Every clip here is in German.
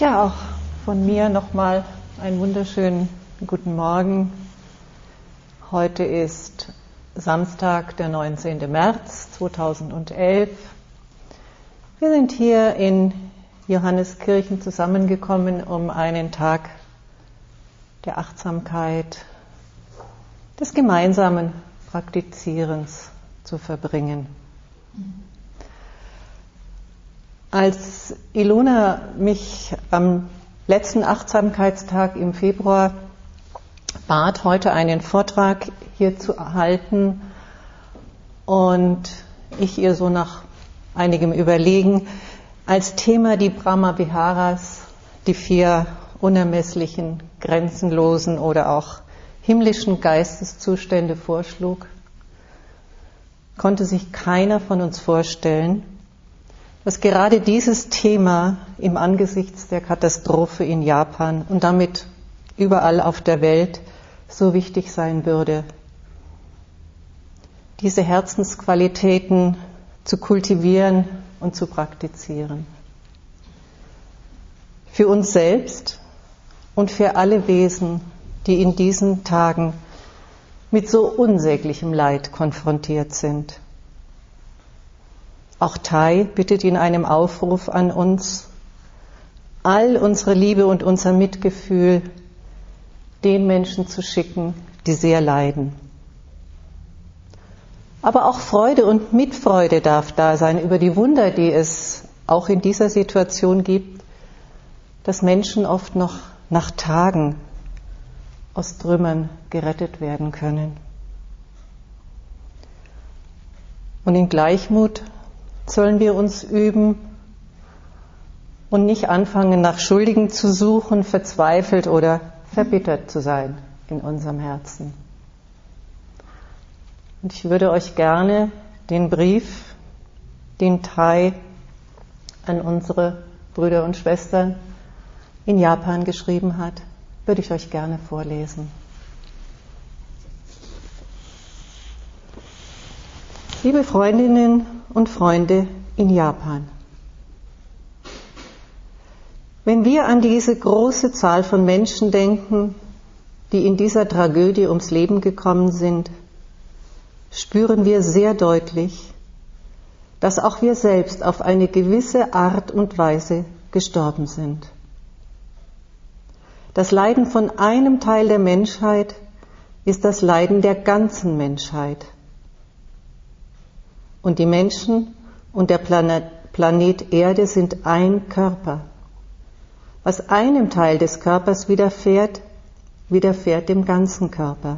Ja, auch von mir nochmal einen wunderschönen guten Morgen. Heute ist Samstag, der 19. März 2011. Wir sind hier in Johanneskirchen zusammengekommen, um einen Tag der Achtsamkeit, des gemeinsamen Praktizierens zu verbringen. Als Ilona mich am letzten Achtsamkeitstag im Februar bat, heute einen Vortrag hier zu halten und ich ihr so nach einigem Überlegen als Thema die Brahma-Viharas, die 4 unermesslichen, grenzenlosen oder auch himmlischen Geisteszustände vorschlug, konnte sich keiner von uns vorstellen, dass gerade dieses Thema im Angesichts der Katastrophe in Japan und damit überall auf der Welt so wichtig sein würde. Diese Herzensqualitäten zu kultivieren und zu praktizieren. Für uns selbst und für alle Wesen, die in diesen Tagen mit so unsäglichem Leid konfrontiert sind. Auch Thay bittet in einem Aufruf an uns, all unsere Liebe und unser Mitgefühl den Menschen zu schicken, die sehr leiden. Aber auch Freude und Mitfreude darf da sein über die Wunder, die es auch in dieser Situation gibt, dass Menschen oft noch nach Tagen aus Trümmern gerettet werden können. Und in Gleichmut sollen wir uns üben und nicht anfangen, nach Schuldigen zu suchen, verzweifelt oder verbittert zu sein in unserem Herzen. Und ich würde euch gerne den Brief, den Thay an unsere Brüder und Schwestern in Japan geschrieben hat, würde ich euch gerne vorlesen. Liebe Freundinnen und Freunde in Japan, wenn wir an diese große Zahl von Menschen denken, die in dieser Tragödie ums Leben gekommen sind, spüren wir sehr deutlich, dass auch wir selbst auf eine gewisse Art und Weise gestorben sind. Das Leiden von einem Teil der Menschheit ist das Leiden der ganzen Menschheit. Und die Menschen und der Planet Erde sind ein Körper. Was einem Teil des Körpers widerfährt, widerfährt dem ganzen Körper.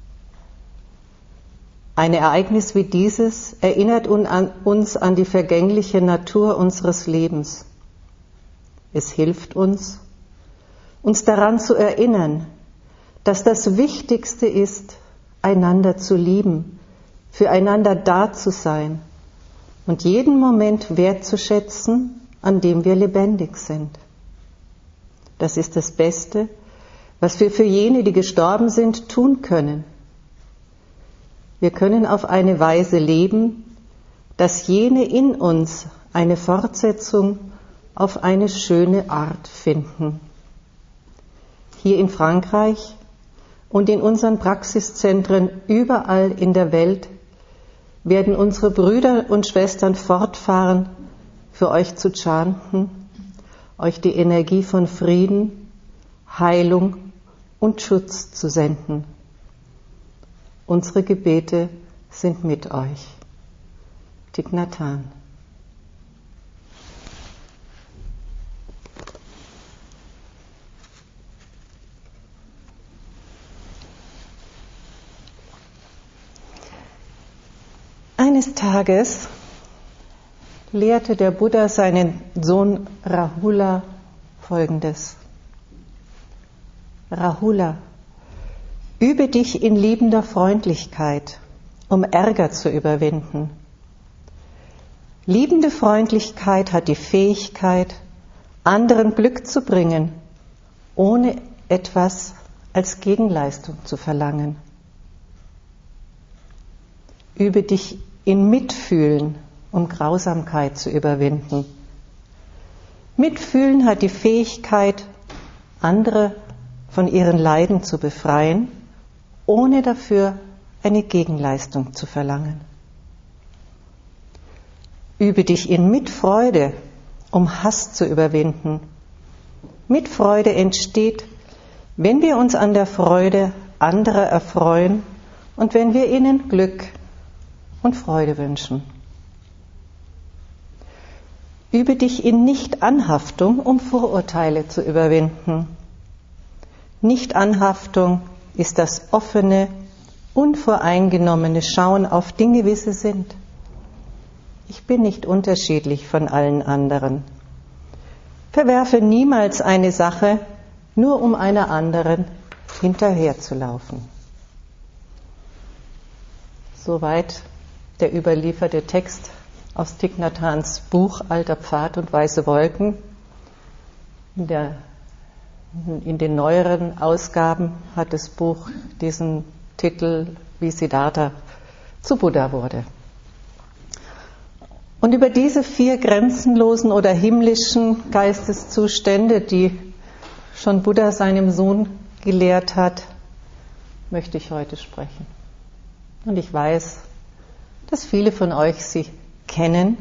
Ein Ereignis wie dieses erinnert uns an die vergängliche Natur unseres Lebens. Es hilft uns daran zu erinnern, dass das Wichtigste ist, einander zu lieben, füreinander da zu sein und jeden Moment wertzuschätzen, an dem wir lebendig sind. Das ist das Beste, was wir für jene, die gestorben sind, tun können. Wir können auf eine Weise leben, dass jene in uns eine Fortsetzung auf eine schöne Art finden. Hier in Frankreich und in unseren Praxiszentren überall in der Welt werden unsere Brüder und Schwestern fortfahren, für euch zu chanten, euch die Energie von Frieden, Heilung und Schutz zu senden. Unsere Gebete sind mit euch. Thich Nhat Hanh. Eines Tages lehrte der Buddha seinen Sohn Rahula Folgendes. Rahula, übe dich in liebender Freundlichkeit, um Ärger zu überwinden. Liebende Freundlichkeit hat die Fähigkeit, anderen Glück zu bringen, ohne etwas als Gegenleistung zu verlangen. Übe dich in Mitfühlen, um Grausamkeit zu überwinden. Mitfühlen hat die Fähigkeit, andere von ihren Leiden zu befreien, ohne dafür eine Gegenleistung zu verlangen. Übe dich in Mitfreude, um Hass zu überwinden. Mitfreude entsteht, wenn wir uns an der Freude anderer erfreuen und wenn wir ihnen Glück und Freude wünschen. Übe dich in Nichtanhaftung, um Vorurteile zu überwinden. Nichtanhaftung ist das offene, unvoreingenommene Schauen auf Dinge, wie sie sind. Ich bin nicht unterschiedlich von allen anderen. Verwerfe niemals eine Sache, nur um einer anderen hinterherzulaufen. Soweit der überlieferte Text aus Thich Nhat Hanhs Buch Alter Pfad und weiße Wolken. In den neueren Ausgaben hat das Buch diesen Titel, wie Siddhartha zu Buddha wurde. Und über diese 4 grenzenlosen oder himmlischen Geisteszustände, die schon Buddha seinem Sohn gelehrt hat, möchte ich heute sprechen. Und ich weiß, dass viele von euch sie kennen.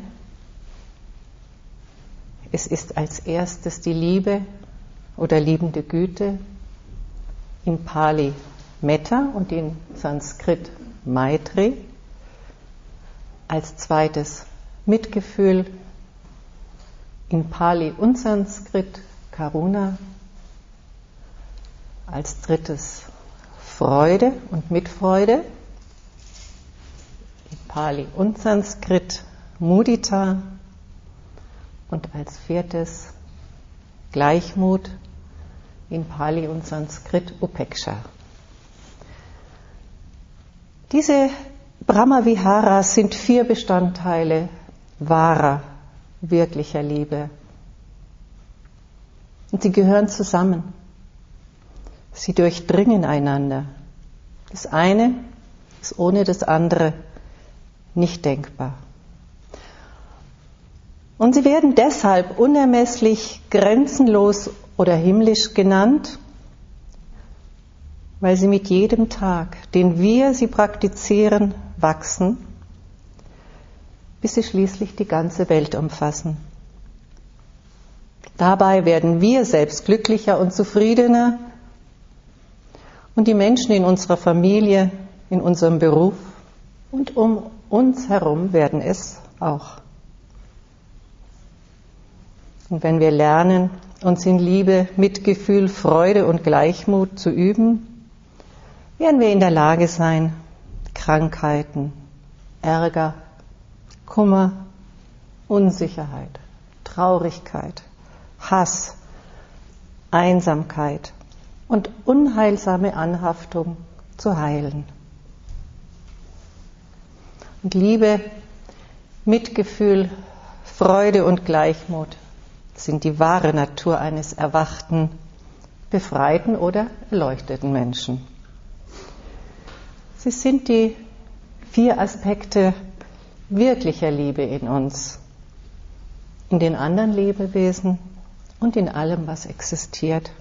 Es ist als erstes die Liebe oder liebende Güte, in Pali Metta und in Sanskrit Maitri. Als zweites Mitgefühl, in Pali und Sanskrit Karuna. Als drittes Freude und Mitfreude, in Pali und Sanskrit Mudita. Und als viertes Gleichmut, in Pali und Sanskrit Upeksha. Diese Brahma-Viharas sind 4 Bestandteile wahrer, wirklicher Liebe. Und sie gehören zusammen. Sie durchdringen einander. Das eine ist ohne das andere nicht denkbar. Und sie werden deshalb unermesslich, grenzenlos oder himmlisch genannt, weil sie mit jedem Tag, den wir sie praktizieren, wachsen, bis sie schließlich die ganze Welt umfassen. Dabei werden wir selbst glücklicher und zufriedener und die Menschen in unserer Familie, in unserem Beruf und um uns herum werden es auch. Und wenn wir lernen, uns in Liebe, Mitgefühl, Freude und Gleichmut zu üben, werden wir in der Lage sein, Krankheiten, Ärger, Kummer, Unsicherheit, Traurigkeit, Hass, Einsamkeit und unheilsame Anhaftung zu heilen. Und Liebe, Mitgefühl, Freude und Gleichmut sind die wahre Natur eines erwachten, befreiten oder erleuchteten Menschen. Sie sind die 4 Aspekte wirklicher Liebe in uns, in den anderen Lebewesen und in allem, was existiert.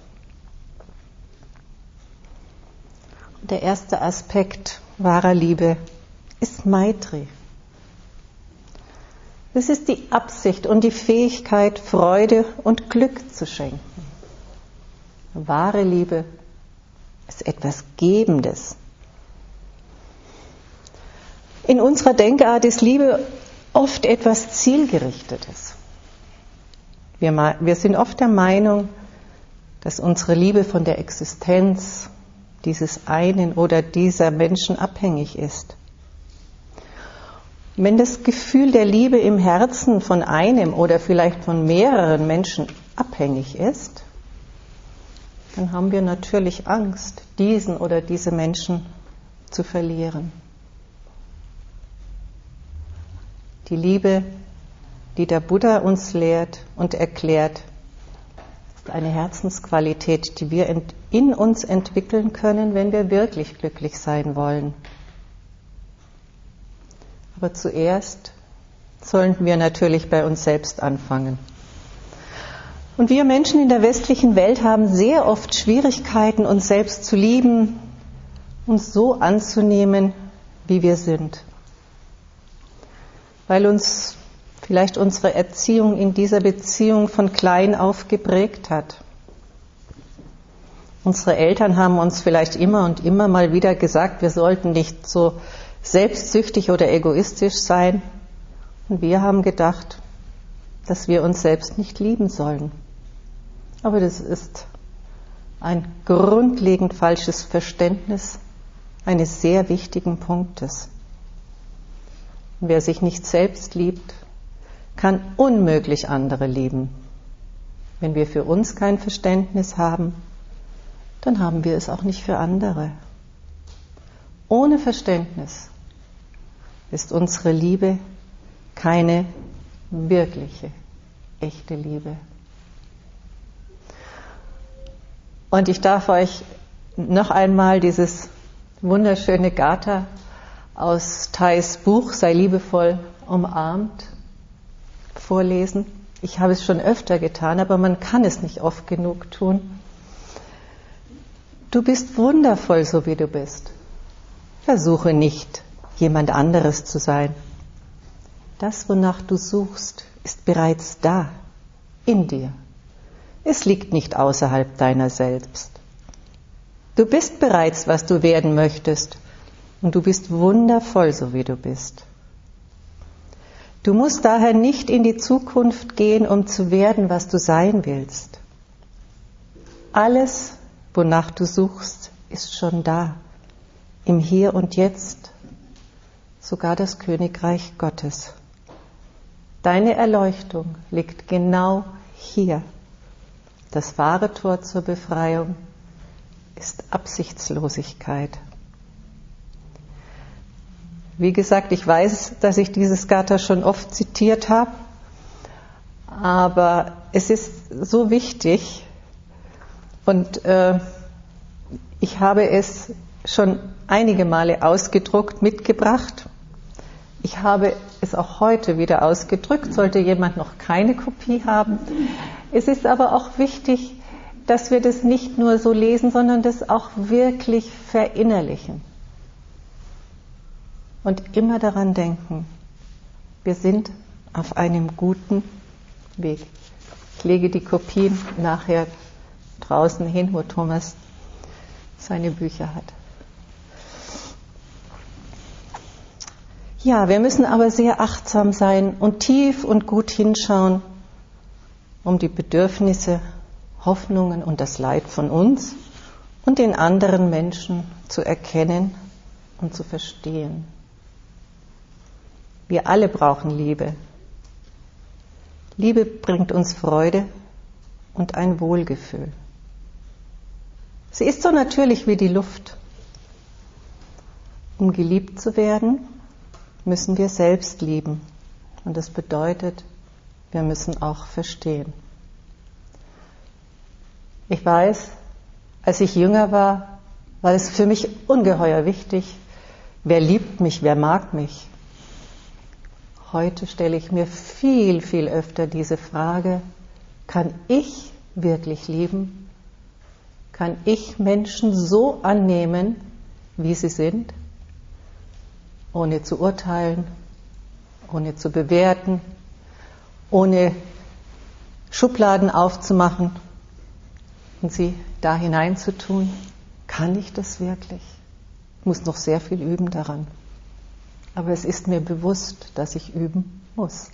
Und der erste Aspekt wahrer Liebe ist Maitri. Es ist die Absicht und die Fähigkeit, Freude und Glück zu schenken. Wahre Liebe ist etwas Gebendes. In unserer Denkart ist Liebe oft etwas Zielgerichtetes. Wir sind oft der Meinung, dass unsere Liebe von der Existenz dieses einen oder dieser Menschen abhängig ist. Wenn das Gefühl der Liebe im Herzen von einem oder vielleicht von mehreren Menschen abhängig ist, dann haben wir natürlich Angst, diesen oder diese Menschen zu verlieren. Die Liebe, die der Buddha uns lehrt und erklärt, ist eine Herzensqualität, die wir in uns entwickeln können, wenn wir wirklich glücklich sein wollen. Aber zuerst sollten wir natürlich bei uns selbst anfangen. Und wir Menschen in der westlichen Welt haben sehr oft Schwierigkeiten, uns selbst zu lieben, uns so anzunehmen, wie wir sind. Weil uns vielleicht unsere Erziehung in dieser Beziehung von klein auf geprägt hat. Unsere Eltern haben uns vielleicht immer und immer mal wieder gesagt, wir sollten nicht so selbstsüchtig oder egoistisch sein. Und wir haben gedacht, dass wir uns selbst nicht lieben sollen. Aber das ist ein grundlegend falsches Verständnis eines sehr wichtigen Punktes. Wer sich nicht selbst liebt, kann unmöglich andere lieben. Wenn wir für uns kein Verständnis haben, dann haben wir es auch nicht für andere. Ohne Verständnis ist unsere Liebe keine wirkliche, echte Liebe. Und ich darf euch noch einmal dieses wunderschöne Gatha aus Thais Buch Sei liebevoll umarmt vorlesen. Ich habe es schon öfter getan, aber man kann es nicht oft genug tun. Du bist wundervoll, so wie du bist. Versuche nicht, jemand anderes zu sein. Das, wonach du suchst, ist bereits da, in dir. Es liegt nicht außerhalb deiner selbst. Du bist bereits, was du werden möchtest, und du bist wundervoll, so wie du bist. Du musst daher nicht in die Zukunft gehen, um zu werden, was du sein willst. Alles, wonach du suchst, ist schon da, im Hier und Jetzt, sogar das Königreich Gottes. Deine Erleuchtung liegt genau hier. Das wahre Tor zur Befreiung ist Absichtslosigkeit. Wie gesagt, ich weiß, dass ich dieses Gatha schon oft zitiert habe, aber es ist so wichtig und ich habe es schon einige Male ausgedruckt, mitgebracht. Ich habe es auch heute wieder ausgedrückt, sollte jemand noch keine Kopie haben. Es ist aber auch wichtig, dass wir das nicht nur so lesen, sondern das auch wirklich verinnerlichen. Und immer daran denken, wir sind auf einem guten Weg. Ich lege die Kopien nachher draußen hin, wo Thomas seine Bücher hat. Ja, wir müssen aber sehr achtsam sein und tief und gut hinschauen, um die Bedürfnisse, Hoffnungen und das Leid von uns und den anderen Menschen zu erkennen und zu verstehen. Wir alle brauchen Liebe. Liebe bringt uns Freude und ein Wohlgefühl. Sie ist so natürlich wie die Luft. Um geliebt zu werden, müssen wir selbst lieben. Und das bedeutet, wir müssen auch verstehen. Ich weiß, als ich jünger war, war es für mich ungeheuer wichtig, wer liebt mich, wer mag mich. Heute stelle ich mir viel, viel öfter diese Frage, kann ich wirklich lieben? Kann ich Menschen so annehmen, wie sie sind? Ohne zu urteilen, ohne zu bewerten, ohne Schubladen aufzumachen und sie da hineinzutun. Kann ich das wirklich? Ich muss noch sehr viel üben daran. Aber es ist mir bewusst, dass ich üben muss.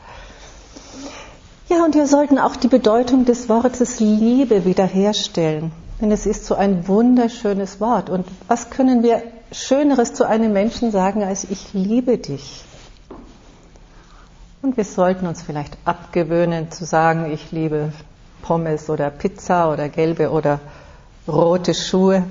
Ja, und wir sollten auch die Bedeutung des Wortes Liebe wiederherstellen. Denn es ist so ein wunderschönes Wort. Und was können wir Schöneres zu einem Menschen sagen, als ich liebe dich? Und wir sollten uns vielleicht abgewöhnen zu sagen, ich liebe Pommes oder Pizza oder gelbe oder rote Schuhe.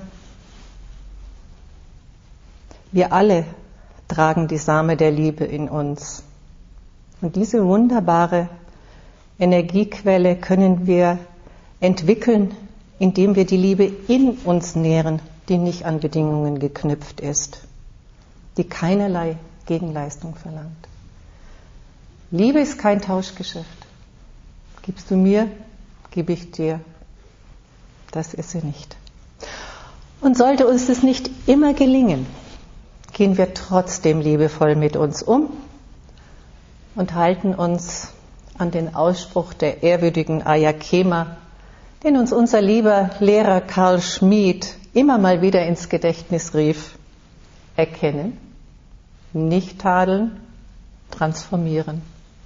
Wir alle tragen die Same der Liebe in uns. Und diese wunderbare Energiequelle können wir entwickeln, indem wir die Liebe in uns nähren, die nicht an Bedingungen geknüpft ist, die keinerlei Gegenleistung verlangt. Liebe ist kein Tauschgeschäft. Gibst du mir, gebe ich dir. Das ist sie nicht. Und sollte uns das nicht immer gelingen, gehen wir trotzdem liebevoll mit uns um und halten uns an den Ausspruch der ehrwürdigen Ayya Khema, den uns unser lieber Lehrer Carl Schmid immer mal wieder ins Gedächtnis rief: Erkennen, nicht tadeln, transformieren.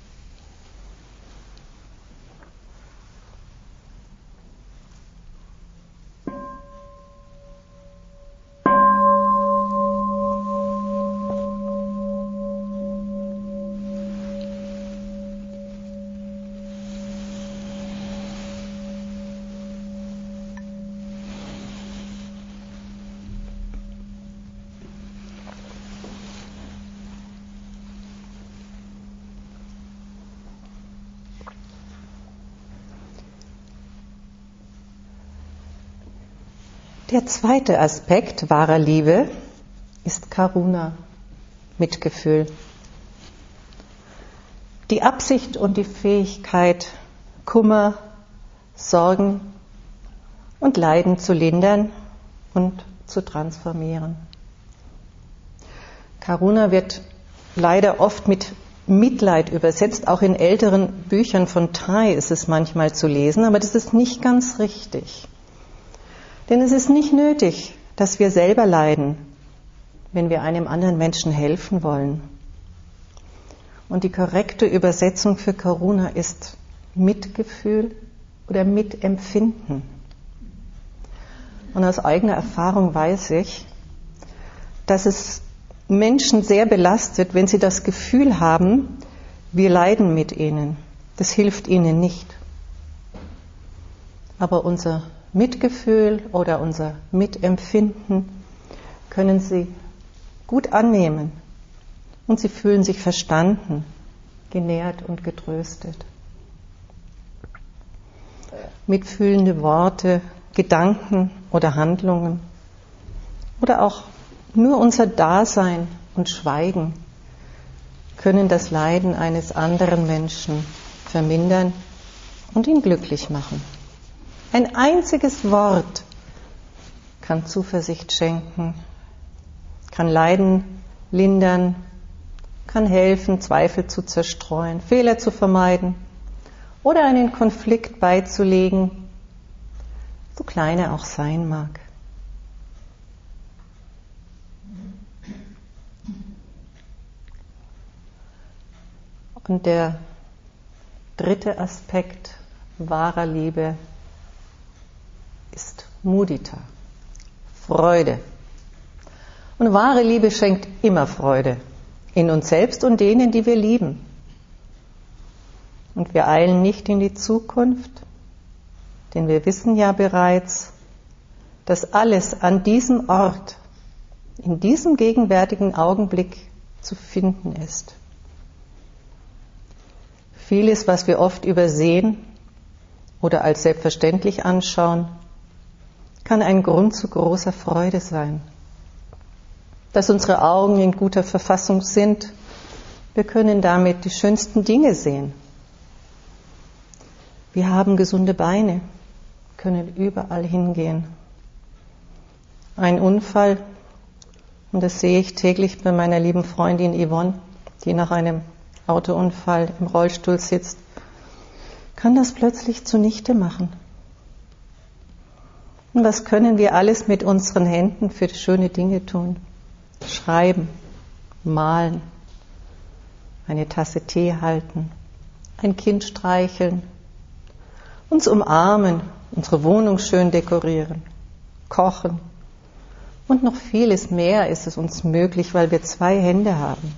Der zweite Aspekt wahrer Liebe ist Karuna, Mitgefühl. Die Absicht und die Fähigkeit, Kummer, Sorgen und Leiden zu lindern und zu transformieren. Karuna wird leider oft mit Mitleid übersetzt, auch in älteren Büchern von Thay ist es manchmal zu lesen, aber das ist nicht ganz richtig. Denn es ist nicht nötig, dass wir selber leiden, wenn wir einem anderen Menschen helfen wollen. Und die korrekte Übersetzung für Karuna ist Mitgefühl oder Mitempfinden. Und aus eigener Erfahrung weiß ich, dass es Menschen sehr belastet, wenn sie das Gefühl haben, wir leiden mit ihnen. Das hilft ihnen nicht. Aber unser Mitgefühl oder unser Mitempfinden können sie gut annehmen und sie fühlen sich verstanden, genährt und getröstet. Mitfühlende Worte, Gedanken oder Handlungen oder auch nur unser Dasein und Schweigen können das Leiden eines anderen Menschen vermindern und ihn glücklich machen. Ein einziges Wort kann Zuversicht schenken, kann Leiden lindern, kann helfen, Zweifel zu zerstreuen, Fehler zu vermeiden oder einen Konflikt beizulegen, so klein er auch sein mag. Und der dritte Aspekt wahrer Liebe ist Mudita, Freude. Und wahre Liebe schenkt immer Freude in uns selbst und denen, die wir lieben. Und wir eilen nicht in die Zukunft, denn wir wissen ja bereits, dass alles an diesem Ort, in diesem gegenwärtigen Augenblick zu finden ist. Vieles, was wir oft übersehen oder als selbstverständlich anschauen, kann ein Grund zu großer Freude sein. Dass unsere Augen in guter Verfassung sind, wir können damit die schönsten Dinge sehen. Wir haben gesunde Beine, können überall hingehen. Ein Unfall, und das sehe ich täglich bei meiner lieben Freundin Yvonne, die nach einem Autounfall im Rollstuhl sitzt, kann das plötzlich zunichte machen. Und was können wir alles mit unseren Händen für schöne Dinge tun? Schreiben, malen, eine Tasse Tee halten, ein Kind streicheln, uns umarmen, unsere Wohnung schön dekorieren, kochen und noch vieles mehr ist es uns möglich, weil wir 2 Hände haben.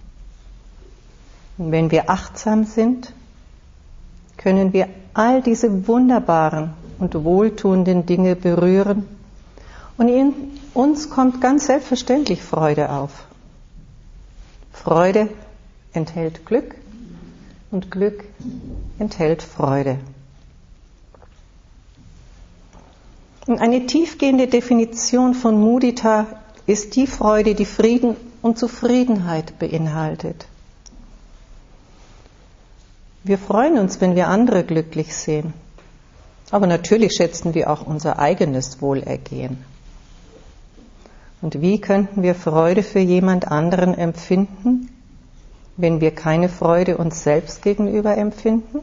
Und wenn wir achtsam sind, können wir all diese wunderbaren und wohltuenden Dinge berühren und in uns kommt ganz selbstverständlich Freude auf. Freude enthält Glück und Glück enthält Freude. Und eine tiefgehende Definition von Mudita ist die Freude, die Frieden und Zufriedenheit beinhaltet. Wir freuen uns, wenn wir andere glücklich sehen. Aber natürlich schätzen wir auch unser eigenes Wohlergehen. Und wie könnten wir Freude für jemand anderen empfinden, wenn wir keine Freude uns selbst gegenüber empfinden?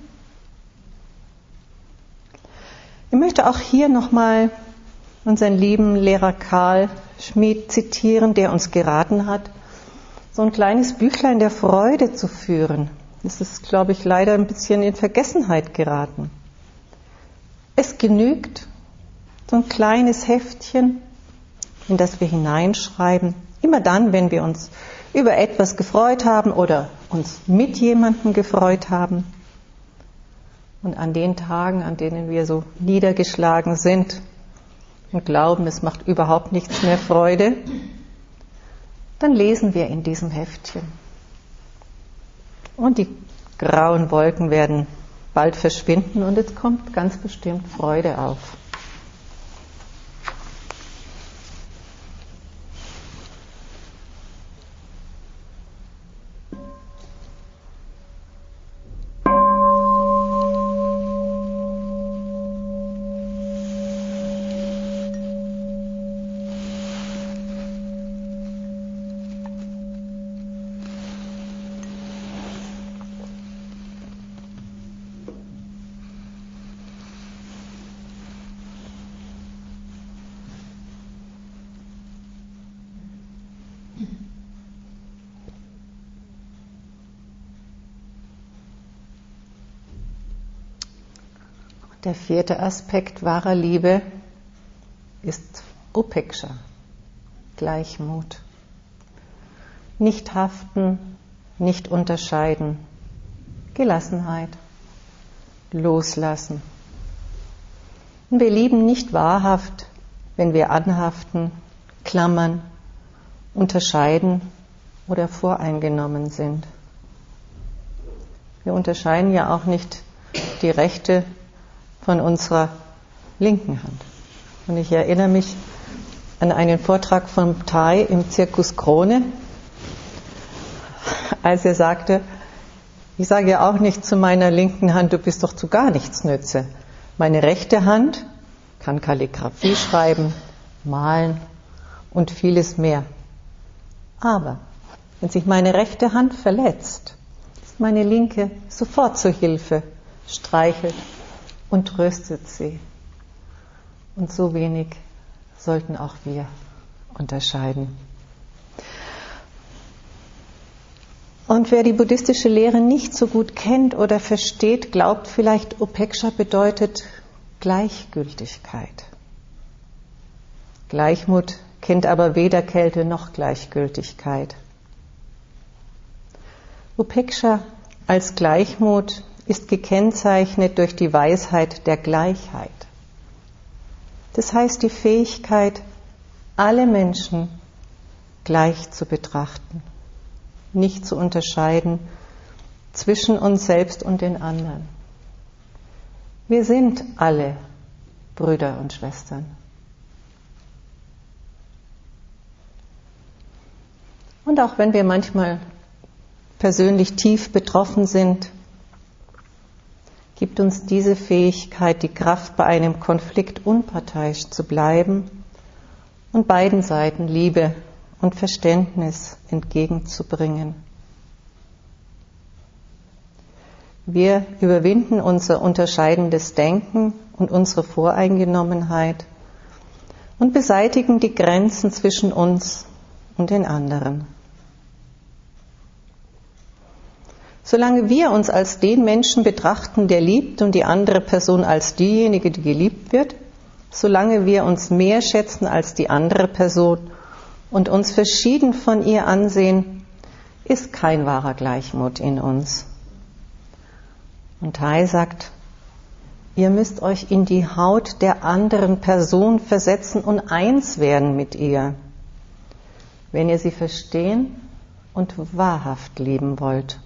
Ich möchte auch hier nochmal unseren lieben Lehrer Karl Schmid zitieren, der uns geraten hat, so ein kleines Büchlein der Freude zu führen. Das ist, glaube ich, leider ein bisschen in Vergessenheit geraten. Es genügt so ein kleines Heftchen, in das wir hineinschreiben, immer dann, wenn wir uns über etwas gefreut haben oder uns mit jemandem gefreut haben. Und an den Tagen, an denen wir so niedergeschlagen sind und glauben, es macht überhaupt nichts mehr Freude, dann lesen wir in diesem Heftchen. Und die grauen Wolken werden bald verschwinden und es kommt ganz bestimmt Freude auf. Der vierte Aspekt wahrer Liebe ist Upeksha, Gleichmut. Nicht haften, nicht unterscheiden, Gelassenheit, loslassen. Und wir lieben nicht wahrhaft, wenn wir anhaften, klammern, unterscheiden oder voreingenommen sind. Wir unterscheiden ja auch nicht die rechte von unserer linken Hand. Und ich erinnere mich an einen Vortrag von Thai im Zirkus Krone, als er sagte, ich sage ja auch nicht zu meiner linken Hand, du bist doch zu gar nichts nütze. Meine rechte Hand kann Kalligraphie schreiben, malen und vieles mehr. Aber wenn sich meine rechte Hand verletzt, ist meine linke sofort zur Hilfe, streichelt und tröstet sie. Und so wenig sollten auch wir unterscheiden. Und wer die buddhistische Lehre nicht so gut kennt oder versteht, glaubt vielleicht, Upeksha bedeutet Gleichgültigkeit. Gleichmut kennt aber weder Kälte noch Gleichgültigkeit. Upeksha als Gleichmut ist gekennzeichnet durch die Weisheit der Gleichheit. Das heißt die Fähigkeit, alle Menschen gleich zu betrachten, nicht zu unterscheiden zwischen uns selbst und den anderen. Wir sind alle Brüder und Schwestern. Und auch wenn wir manchmal persönlich tief betroffen sind, gibt uns diese Fähigkeit die Kraft, bei einem Konflikt unparteiisch zu bleiben und beiden Seiten Liebe und Verständnis entgegenzubringen. Wir überwinden unser unterscheidendes Denken und unsere Voreingenommenheit und beseitigen die Grenzen zwischen uns und den anderen. Solange wir uns als den Menschen betrachten, der liebt, und die andere Person als diejenige, die geliebt wird, solange wir uns mehr schätzen als die andere Person und uns verschieden von ihr ansehen, ist kein wahrer Gleichmut in uns. Und Thai sagt, ihr müsst euch in die Haut der anderen Person versetzen und eins werden mit ihr, wenn ihr sie verstehen und wahrhaft lieben wollt.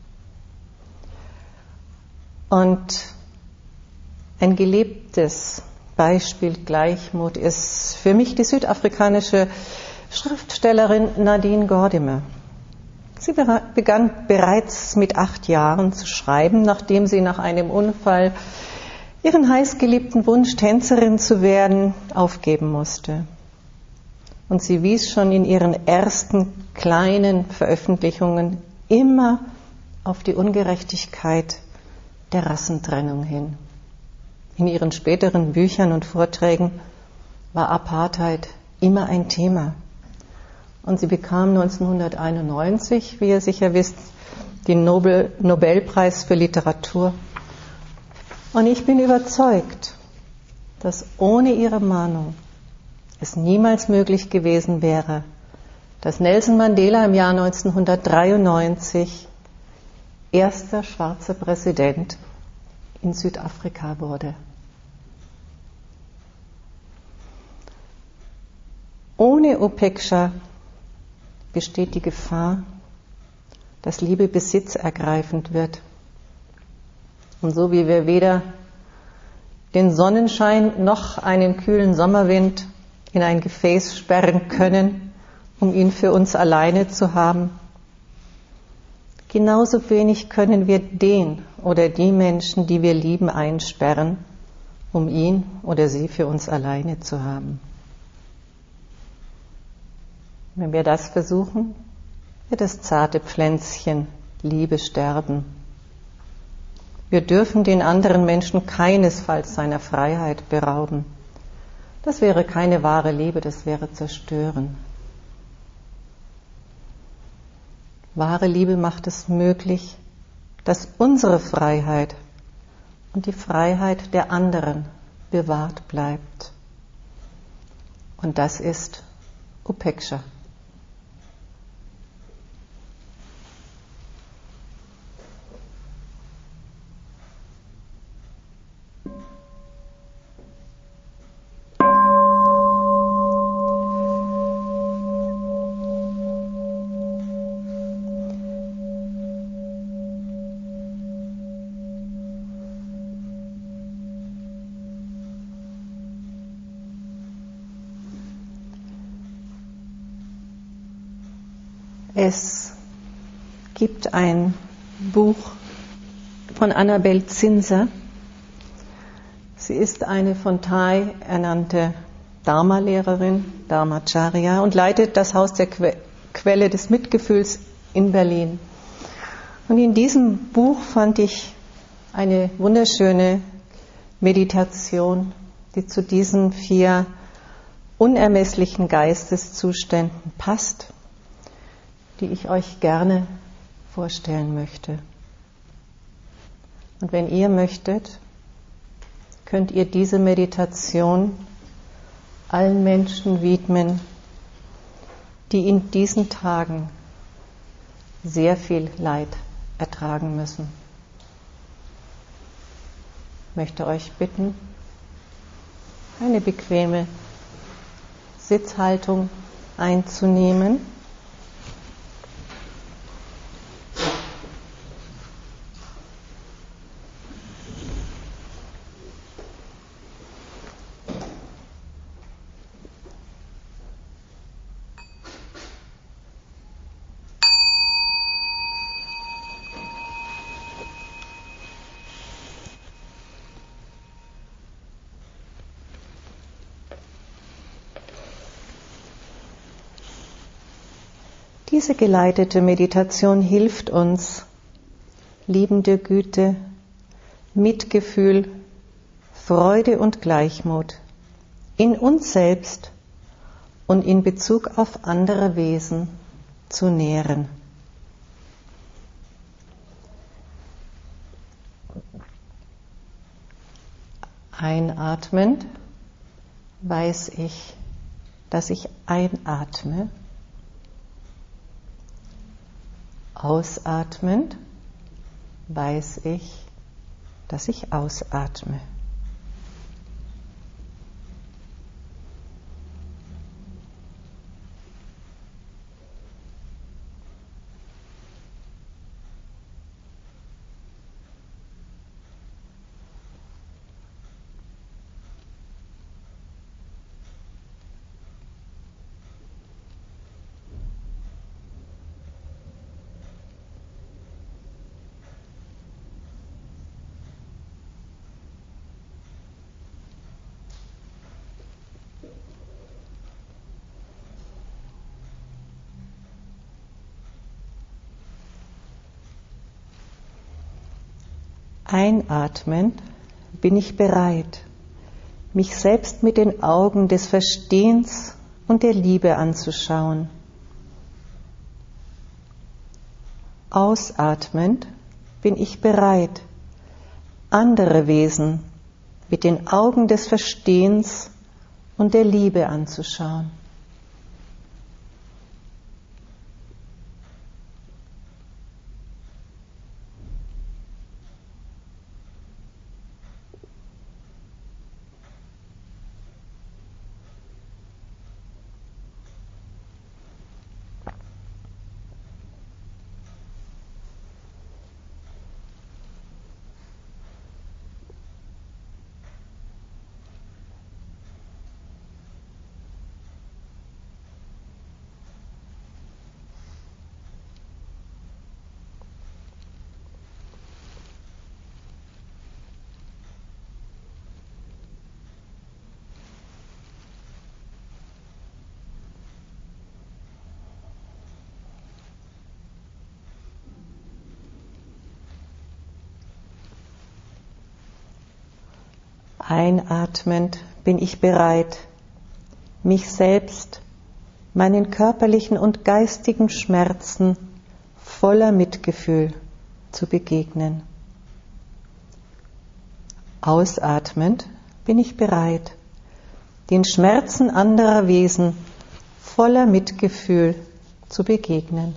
Und ein gelebtes Beispiel Gleichmut ist für mich die südafrikanische Schriftstellerin Nadine Gordimer. Sie begann bereits mit 8 Jahren zu schreiben, nachdem sie nach einem Unfall ihren heißgeliebten Wunsch, Tänzerin zu werden, aufgeben musste. Und sie wies schon in ihren ersten kleinen Veröffentlichungen immer auf die Ungerechtigkeit der Rassentrennung hin. In ihren späteren Büchern und Vorträgen war Apartheid immer ein Thema. Und sie bekam 1991, wie ihr sicher wisst, den Nobelpreis für Literatur. Und ich bin überzeugt, dass ohne ihre Mahnung es niemals möglich gewesen wäre, dass Nelson Mandela im Jahr 1993 erster schwarzer Präsident in Südafrika wurde. Ohne Upeksha besteht die Gefahr, dass Liebe besitzergreifend wird. Und so wie wir weder den Sonnenschein noch einen kühlen Sommerwind in ein Gefäß sperren können, um ihn für uns alleine zu haben, genauso wenig können wir den oder die Menschen, die wir lieben, einsperren, um ihn oder sie für uns alleine zu haben. Wenn wir das versuchen, wird das zarte Pflänzchen Liebe sterben. Wir dürfen den anderen Menschen keinesfalls seiner Freiheit berauben. Das wäre keine wahre Liebe, das wäre Zerstören. Wahre Liebe macht es möglich, dass unsere Freiheit und die Freiheit der anderen bewahrt bleibt. Und das ist Upeksha. Es gibt ein Buch von Annabel Zinser. Sie ist eine von Thai ernannte Dharma-Lehrerin, Dharmacharya, und leitet das Haus der Quelle des Mitgefühls in Berlin. Und in diesem Buch fand ich eine wunderschöne Meditation, die zu diesen 4 unermesslichen Geisteszuständen passt, die ich euch gerne vorstellen möchte. Und wenn ihr möchtet, könnt ihr diese Meditation allen Menschen widmen, die in diesen Tagen sehr viel Leid ertragen müssen. Ich möchte euch bitten, eine bequeme Sitzhaltung einzunehmen. Diese geleitete Meditation hilft uns, liebende Güte, Mitgefühl, Freude und Gleichmut in uns selbst und in Bezug auf andere Wesen zu nähren. Einatmend weiß ich, dass ich einatme. Ausatmend weiß ich, dass ich ausatme. Einatmend bin ich bereit, mich selbst mit den Augen des Verstehens und der Liebe anzuschauen. Ausatmend bin ich bereit, andere Wesen mit den Augen des Verstehens und der Liebe anzuschauen. Einatmend bin ich bereit, mich selbst, meinen körperlichen und geistigen Schmerzen voller Mitgefühl zu begegnen. Ausatmend bin ich bereit, den Schmerzen anderer Wesen voller Mitgefühl zu begegnen.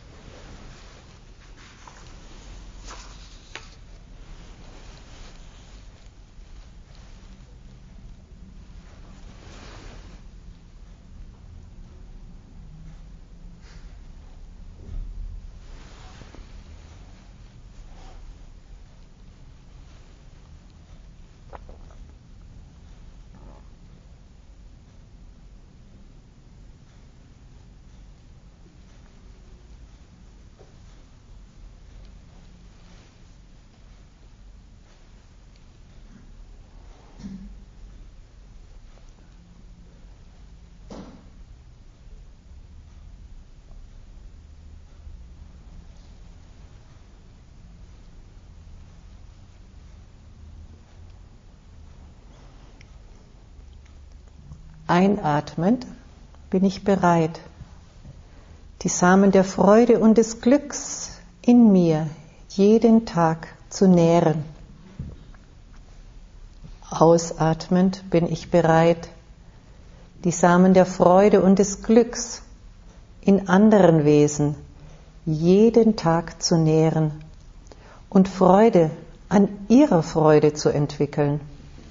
Einatmend bin ich bereit, die Samen der Freude und des Glücks in mir jeden Tag zu nähren. Ausatmend bin ich bereit, die Samen der Freude und des Glücks in anderen Wesen jeden Tag zu nähren und Freude an ihrer Freude zu entwickeln.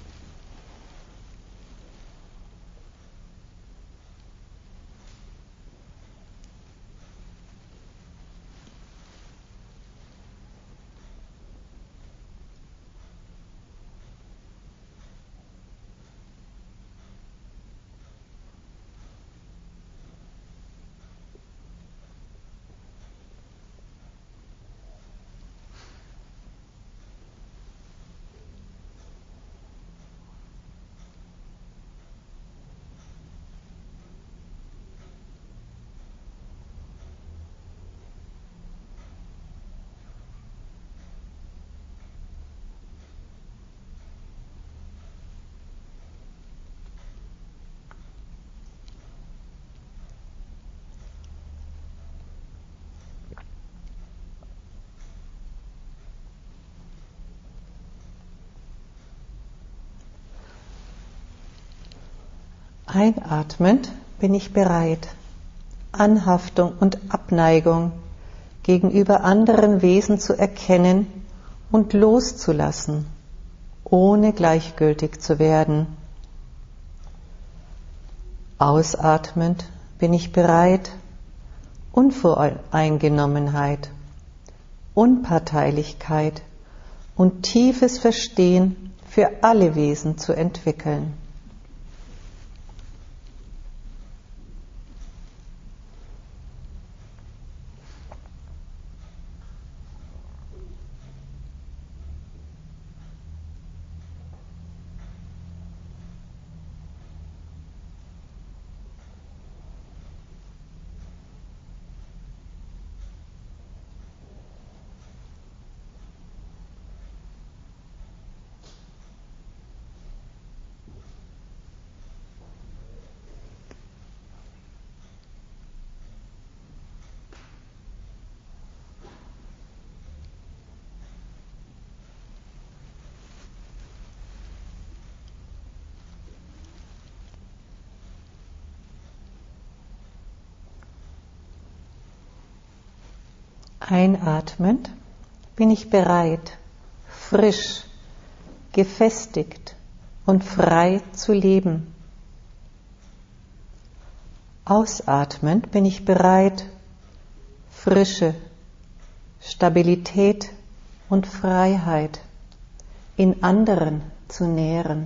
Einatmend bin ich bereit, Anhaftung und Abneigung gegenüber anderen Wesen zu erkennen und loszulassen, ohne gleichgültig zu werden. Ausatmend bin ich bereit, Unvoreingenommenheit, Unparteilichkeit und tiefes Verstehen für alle Wesen zu entwickeln. Einatmend bin ich bereit, frisch, gefestigt und frei zu leben. Ausatmend bin ich bereit, Frische, Stabilität und Freiheit in anderen zu nähren.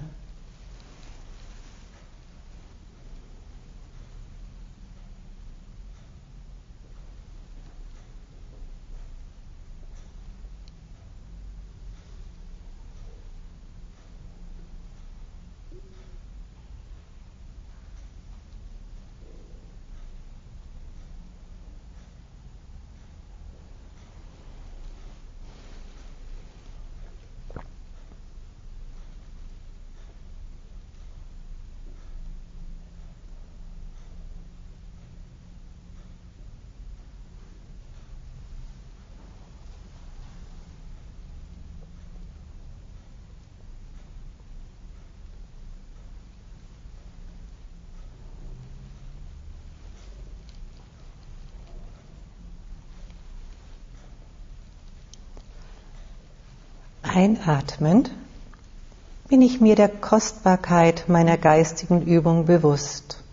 Einatmend bin ich mir der Kostbarkeit meiner geistigen Übung bewusst.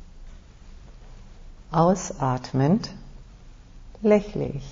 Ausatmend lächle ich.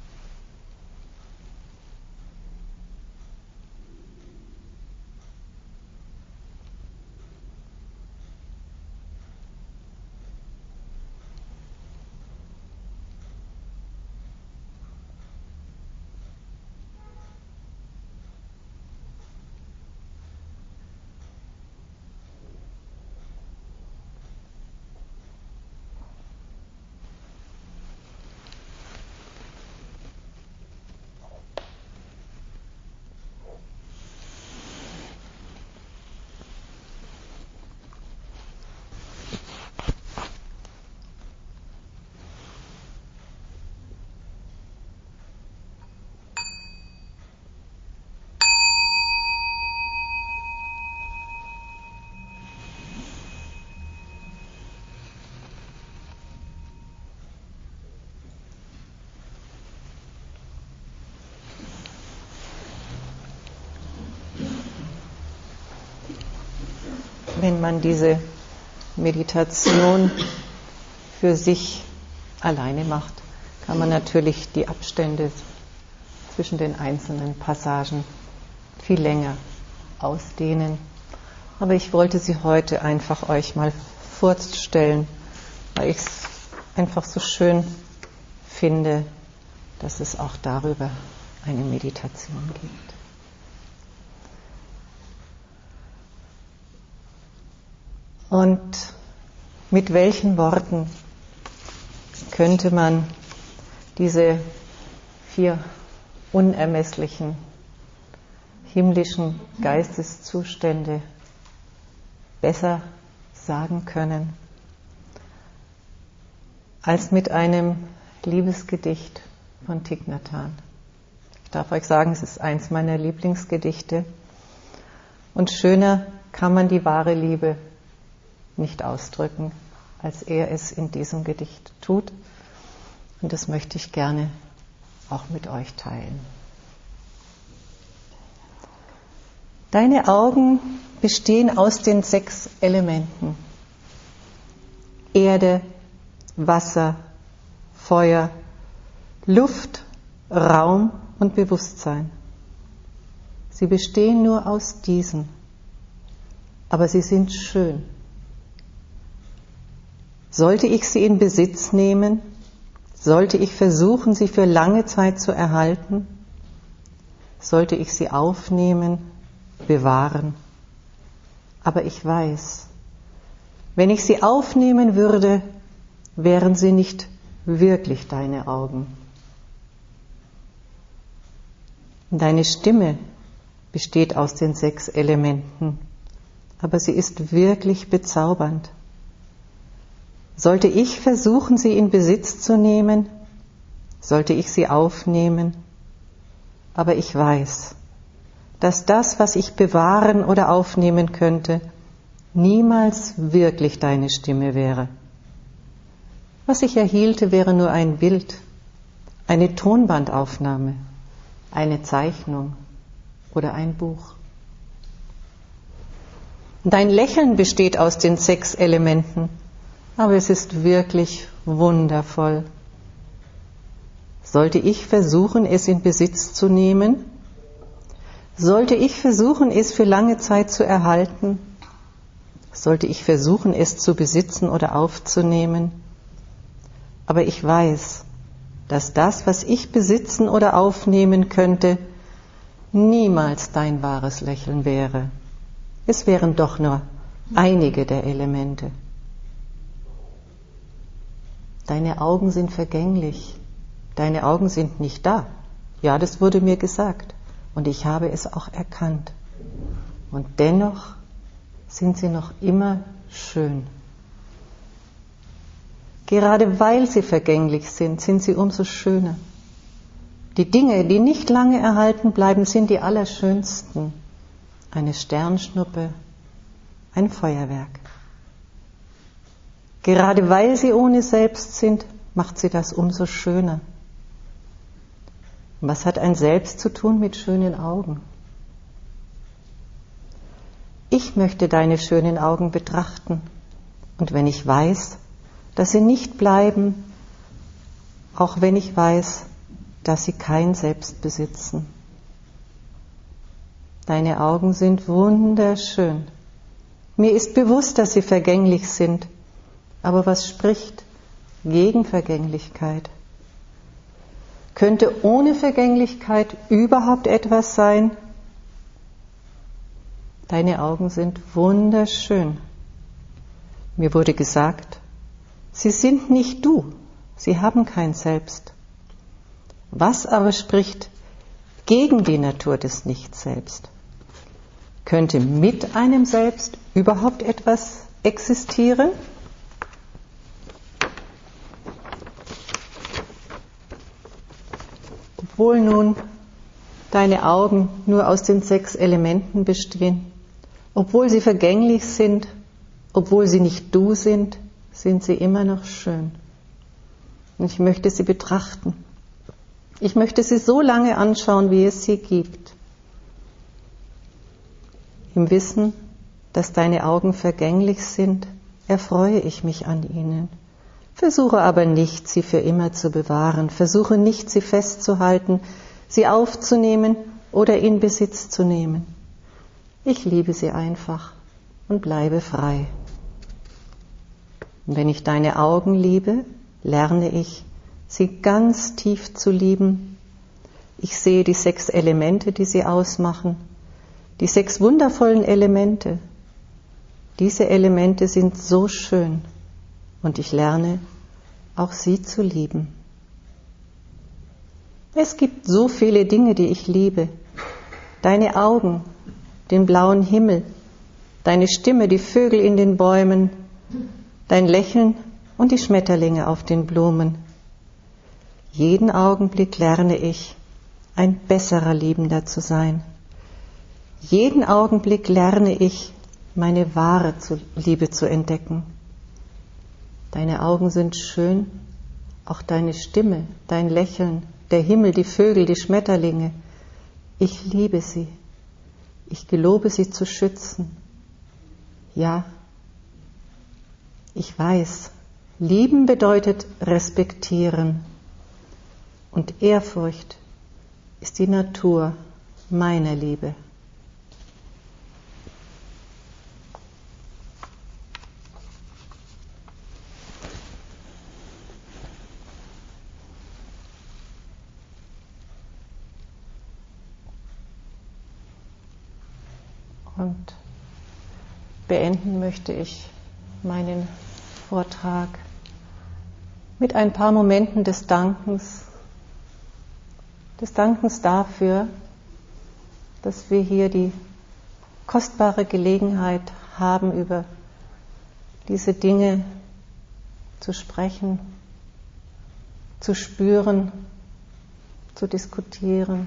Wenn man diese Meditation für sich alleine macht, kann man natürlich die Abstände zwischen den einzelnen Passagen viel länger ausdehnen. Aber ich wollte sie heute einfach euch mal vorstellen, weil ich es einfach so schön finde, dass es auch darüber eine Meditation gibt. Und mit welchen Worten könnte man diese 4 unermesslichen himmlischen Geisteszustände besser sagen können, als mit einem Liebesgedicht von Thich Nhat Hanh. Ich darf euch sagen, es ist eins meiner Lieblingsgedichte. Und schöner kann man die wahre Liebe nicht ausdrücken, als er es in diesem Gedicht tut. Und das möchte ich gerne auch mit euch teilen. Deine Augen bestehen aus den 6 Elementen: Erde, Wasser, Feuer, Luft, Raum und Bewusstsein. Sie bestehen nur aus diesen, aber sie sind schön. Sollte ich sie in Besitz nehmen? Sollte ich versuchen, sie für lange Zeit zu erhalten? Sollte ich sie aufnehmen, bewahren? Aber ich weiß, wenn ich sie aufnehmen würde, wären sie nicht wirklich deine Augen. Deine Stimme besteht aus den 6 Elementen, aber sie ist wirklich bezaubernd. Sollte ich versuchen, sie in Besitz zu nehmen, sollte ich sie aufnehmen, aber ich weiß, dass das, was ich bewahren oder aufnehmen könnte, niemals wirklich deine Stimme wäre. Was ich erhielte, wäre nur ein Bild, eine Tonbandaufnahme, eine Zeichnung oder ein Buch. Dein Lächeln besteht aus den 6 Elementen, aber es ist wirklich wundervoll. Sollte ich versuchen, es in Besitz zu nehmen? Sollte ich versuchen, es für lange Zeit zu erhalten? Sollte ich versuchen, es zu besitzen oder aufzunehmen? Aber ich weiß, dass das, was ich besitzen oder aufnehmen könnte, niemals dein wahres Lächeln wäre. Es wären doch nur einige der Elemente. Deine Augen sind vergänglich. Deine Augen sind nicht da. Ja, das wurde mir gesagt. Und ich habe es auch erkannt. Und dennoch sind sie noch immer schön. Gerade weil sie vergänglich sind, sind sie umso schöner. Die Dinge, die nicht lange erhalten bleiben, sind die allerschönsten. Eine Sternschnuppe, ein Feuerwerk. Gerade weil sie ohne Selbst sind, macht sie das umso schöner. Und was hat ein Selbst zu tun mit schönen Augen? Ich möchte deine schönen Augen betrachten. Und wenn ich weiß, dass sie nicht bleiben, auch wenn ich weiß, dass sie kein Selbst besitzen. Deine Augen sind wunderschön. Mir ist bewusst, dass sie vergänglich sind. Aber was spricht gegen Vergänglichkeit? Könnte ohne Vergänglichkeit überhaupt etwas sein? Deine Augen sind wunderschön. Mir wurde gesagt, sie sind nicht du, sie haben kein Selbst. Was aber spricht gegen die Natur des Nicht-Selbst? Könnte mit einem Selbst überhaupt etwas existieren? Obwohl nun deine Augen nur aus den 6 Elementen bestehen, obwohl sie vergänglich sind, obwohl sie nicht du sind, sind sie immer noch schön. Und ich möchte sie betrachten. Ich möchte sie so lange anschauen, wie es sie gibt. Im Wissen, dass deine Augen vergänglich sind, erfreue ich mich an ihnen. Versuche aber nicht, sie für immer zu bewahren. Versuche nicht, sie festzuhalten, sie aufzunehmen oder in Besitz zu nehmen. Ich liebe sie einfach und bleibe frei. Und wenn ich deine Augen liebe, lerne ich, sie ganz tief zu lieben. Ich sehe die 6 Elemente, die sie ausmachen. Die 6 wundervollen Elemente. Diese Elemente sind so schön und ich lerne, auch sie zu lieben. Es gibt so viele Dinge, die ich liebe. Deine Augen, den blauen Himmel, deine Stimme, die Vögel in den Bäumen, dein Lächeln und die Schmetterlinge auf den Blumen. Jeden Augenblick lerne ich, ein besserer Liebender zu sein. Jeden Augenblick lerne ich, meine wahre Liebe zu entdecken. Deine Augen sind schön, auch deine Stimme, dein Lächeln, der Himmel, die Vögel, die Schmetterlinge. Ich liebe sie. Ich gelobe sie zu schützen. Ja, ich weiß, lieben bedeutet respektieren. Und Ehrfurcht ist die Natur meiner Liebe. Und beenden möchte ich meinen Vortrag mit ein paar Momenten des Dankens dafür, dass wir hier die kostbare Gelegenheit haben, über diese Dinge zu sprechen, zu spüren, zu diskutieren.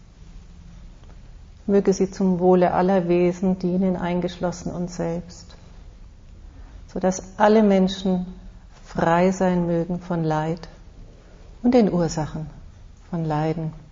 Möge sie zum Wohle aller Wesen dienen, eingeschlossen uns selbst, sodass alle Menschen frei sein mögen von Leid und den Ursachen von Leiden.